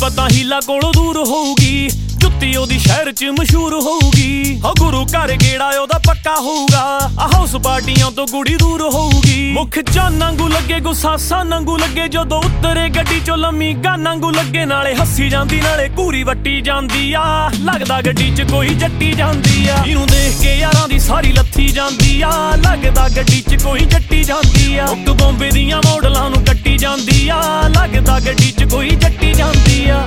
ਤਾਂ ਹੀਲਾ ਕੋਲੋਂ ਦੂਰ ਹੋਊਗੀ, ਜੁੱਤੀ ਉਹਦੀ ਸ਼ਹਿਰ 'ਚ ਮਸ਼ਹੂਰ ਹੋਊਗੀ। ਹੋ ਗੁਰੂ ਘਰ ਗੇੜਾ ਉਹਦਾ ਪੱਕਾ ਹੋਊਗਾ, ਆ ਹਾਊਸ ਪਾਰਟੀਆਂ ਤੋਂ ਕੁੜੀ ਦੂਰ ਹੋਊਗੀ। ਮੁੱਖ ਚਾਨੰਗੂ ਲੱਗੇ ਗੁੱਸਾ ਨੰਗੂ ਲੱਗੇ, ਜਦੋਂ ਉਤਰੇ ਗੱਡੀ ਚੋਂ ਲੰਮੀ ਗਾਨੰਗੂ ਲੱਗੇ। ਨਾਲੇ ਹੱਸੀ ਜਾਂਦੀ ਨਾਲੇ ਘੂਰੀ ਵੱਟੀ ਜਾਂਦੀ ਆ, ਲੱਗਦਾ ਗੱਡੀ 'ਚ ਕੋਈ ਜੱਟੀ ਜਾਂਦੀ ਆ। ਇਹਨੂੰ ਦੇਖ ਕੇ ਯਾਰਾਂ ਦੀ ਸਾਰੀ ਲੱਥੀ ਜਾਂਦੀ ਆ, ਲੱਗਦਾ ਗੱਡੀ 'ਚ ਕੋਈ ਜੱਟੀ ਜਾਂਦੀ ਆ। ਇੱਕ ਬੰਬੇ ਦੀਆਂ ਮੋਡਲਾਂ ਨੂੰ ਕੱਟੀ ਜਾਂਦੀ ਆ, ਲੱਗਦਾ ਗੱਡੀ 'ਚ ਕੋਈ ਜੱਟੀ ਜਾਂਦੀ ਆ।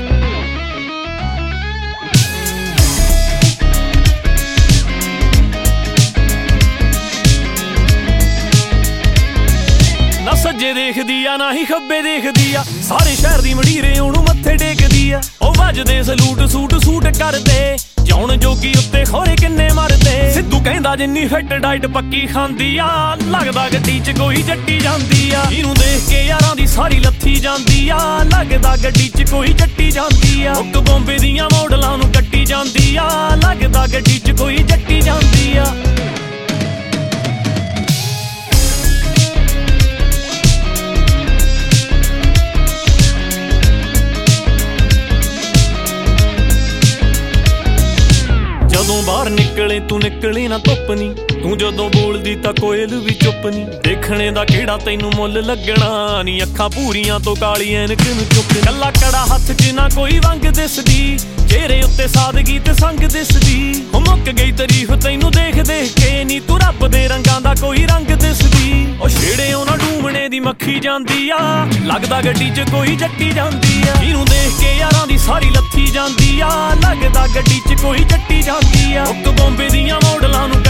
ਨਾ ਸੱਜੇ ਦੇਖਦੀ ਆ ਨਾ ਹੀ ਖੱਬੇ ਦੇਖਦੀ ਆ, ਸਾਰੇ ਸ਼ਹਿਰ ਦੀ ਮੰਡੀਰੇ ਉਹਨੂੰ ਮੱਥੇ ਟੇਕਦੀ ਆ। ਉਹ ਵੱਜਦੇ ਸਲੂਟ ਸੂਟ ਕਰਦੇ, ਜਾਉਣ ਜੋਗੀ ਉੱਤੇ ਖੋਰੇ ਕਿੰਨੇ ਮਰਦੇ। ਸਿੱਧੂ ਕਹਿੰਦਾ ਜਿੰਨੀ ਫਿੱਟ ਡਾਈਟ ਪੱਕੀ ਖਾਂਦੀ ਆ, ਲੱਗਦਾ ਗੱਡੀ 'ਚ ਕੋਈ ਜੱਟੀ ਜਾਂਦੀ ਆ। ਇਹਨੂੰ ਦੇਖ ਕੇ ਯਾਰਾਂ ਦੀ ਸਾਰੀ ਲੱਥੀ ਜਾਂਦੀ ਆ, ਲੱਗਦਾ ਗੱਡੀ 'ਚ ਕੋਈ ਜੱਟੀ ਜਾਂਦੀ ਆ। ਇੱਕ ਬੰਬੇ ਦੀਆਂ ਮੋਡਲਾਂ ਨੂੰ ਕੱਟੀ ਜਾਂਦੀ ਆ, ਲੱਗਦਾ ਗੱਡੀ 'ਚ ਕੋਈ ਜੱਟੀ ਜਾਂਦੀ ਆ। ਜਦੋਂ ਬਾਹਰ ਨਿਕਲੇ ਤੂੰ ਨਿਕਲੇ ਨਾ ਧੁੱਪ ਨੀ, ਤੂੰ ਜਦੋਂ ਬੋਲਦੀ ਤਾਂ ਕੋਇਲ ਵੀ ਚੁੱਪ ਨੀ। ਦੇਖਣੇ ਦਾ ਕਿਹੜਾ ਤੈਨੂੰ ਮੁੱਲ ਲੱਗਣਾ ਨੀ, ਅੱਖਾਂ ਪੂਰੀਆਂ ਤੋਂ ਕਾਲੀ ਐਨਕ ਨੂੰ ਚੁੱਕ। ਕੱਲਾ ਕੜਾ ਹੱਥ 'ਚ ਨਾ ਕੋਈ ਵੰਗ ਦਿਸਦੀ, ਚਿਹਰੇ ਉੱਤੇ ਸਾਦਗੀ ਤੇ ਸੰਗ ਦਿਸਦੀ। ਉਹ ਮੁੱਕ ਗਈ ਤਾਰੀਫ ਤੈਨੂੰ ਦੇਖ ਕੇ ਨੀ, ਤੂੰ ਰੱਬ ਦੇ ਰੰਗਾਂ ਦਾ ਕੋਈ ਰੰਗ ਦਿਸਦੀ। ਉਹ ਛੇੜੇ ਉਹਨਾਂ ਡੂਮਣੇ ਦੀ ਮੱਖੀ ਜਾਂਦੀ ਆ, ਲੱਗਦਾ ਗੱਡੀ 'ਚ ਕੋਈ ਜੱਟੀ ਜਾਂਦੀ ਆ। ਇਹਨੂੰ ਦੇਖ ਕੇ ਯਾਰਾਂ ਦੀ ਸਾਰੀ ਲੱਥੀ ਜਾਂਦੀ ਆ, ਲੱਗਦਾ ਗੱਡੀ 'ਚ ਕੋਈ ਜੱਟੀ ਜਾਂਦੀ ਆ। ਇੱਕ ਬੰਬੇ ਦੀਆਂ ਮੋਡਲਾਂ ਨੂੰ